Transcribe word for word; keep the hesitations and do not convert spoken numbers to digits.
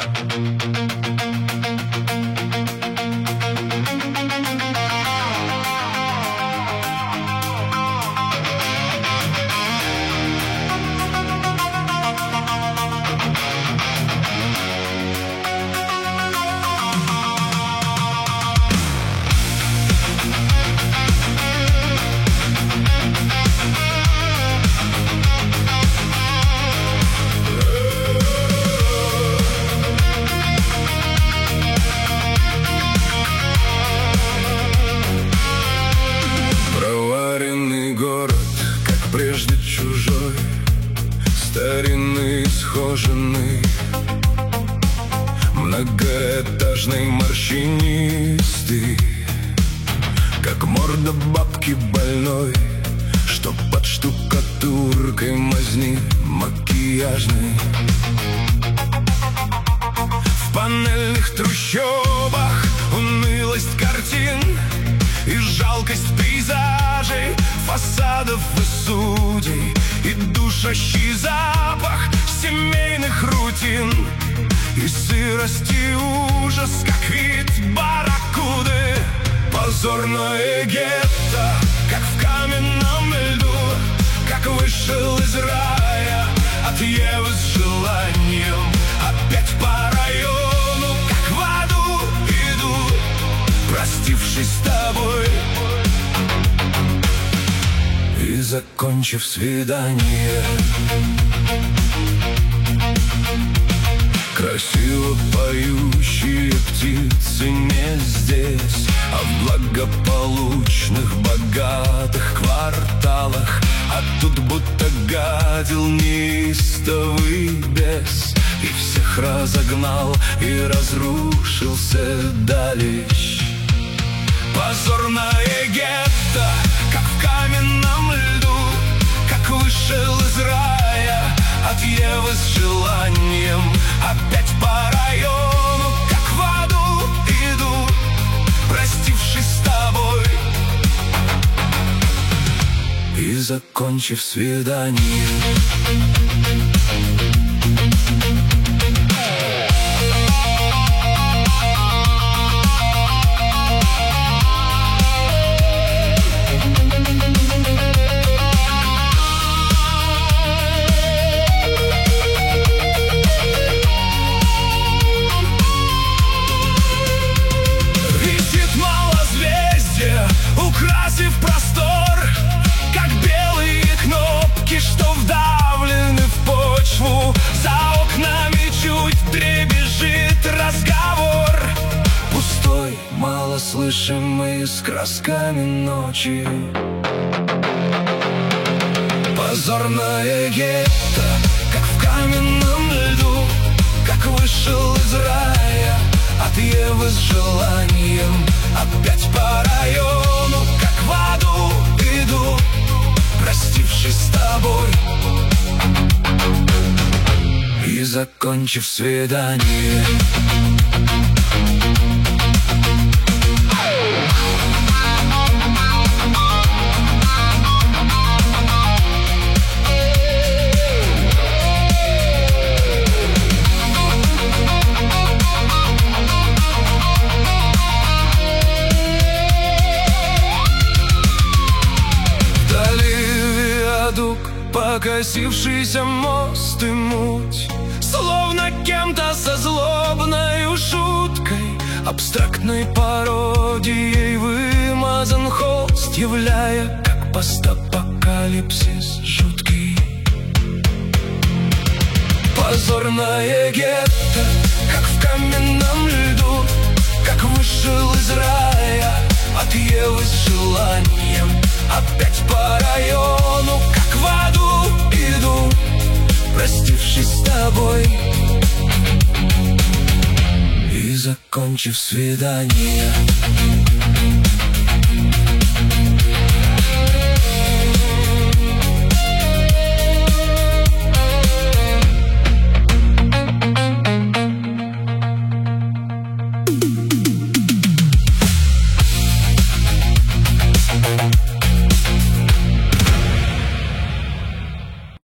Прежде чужой, старинный, схоженный, многоэтажный, морщинистый, как морда бабки больной, что под штукатуркой мазни макияжный. В панельных трущобах унылость картин и жалкость пейзажей, фасадов и судей, и душащий запах семейных рутин, и сырость и ужас, как вид барракуды. Позорное гетто, как в каменном льду, как вышел из рая от Евы с желанием, опять по району, как в аду иду, простившись с тобой и закончив свидание. Красиво поющие птицы не здесь, а в благополучных, богатых кварталах. А тут будто гадил неистовый бес, и всех разогнал, и разрушился далечь. Позорное гетто, как в каменном льду, как вышел из рая от Евы с желанием, опять по району, как в аду иду, простившись с тобой и закончив свидание. Украсив простор, как белые кнопки, что вдавлены в почву. За окнами чуть дребезжит разговор, пустой, малослышимый, с красками ночи. Позорное гетто, как в каменном льду, как вышел из рая от Евы с желанием, опять по району, как в аду иду, простившись с тобой и закончив свидание. Покосившийся мост и муть, словно кем-то со злобною шуткой, абстрактной пародией вымазан холст, являя как постапокалипсис жуткий. Позорное гетто, как в каменном льду, как вышел из рая от Евы с желанием, опять по району, как в аду иду, простившись с тобой и закончив свидание.